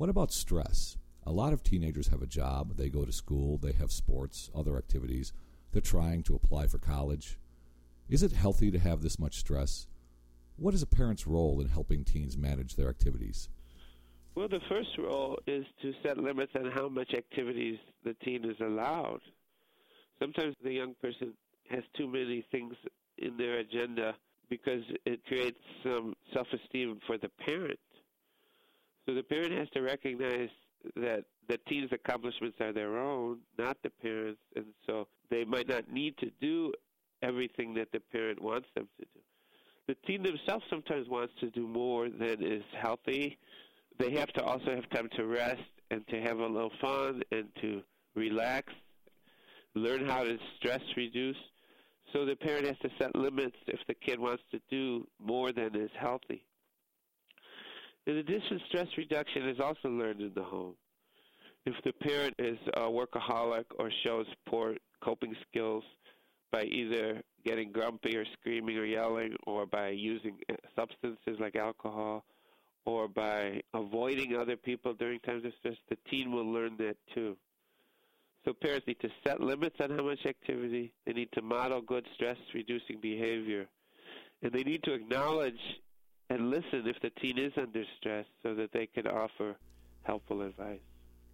What about stress? A lot of teenagers have a job, they go to school, they have sports, other activities, they're trying to apply for college. Is it healthy to have this much stress? What is a parent's role in helping teens manage their activities? Well, the first role is to set limits on how much activities the teen is allowed. Sometimes the young person has too many things in their agenda because it creates some self-esteem for the parent. So the parent has to recognize that the teen's accomplishments are their own, not the parents', and so they might not need to do everything that the parent wants them to do. The teen themselves sometimes wants to do more than is healthy. They have to also have time to rest and to have a little fun and to relax, learn how to stress reduce. So the parent has to set limits if the kid wants to do more than is healthy. In addition, stress reduction is also learned in the home. If the parent is a workaholic or shows poor coping skills by either getting grumpy or screaming or yelling or by using substances like alcohol or by avoiding other people during times of stress, the teen will learn that too. So parents need to set limits on how much activity. They need to model good stress-reducing behavior. And they need to acknowledge and listen if the teen is under stress so that they can offer helpful advice.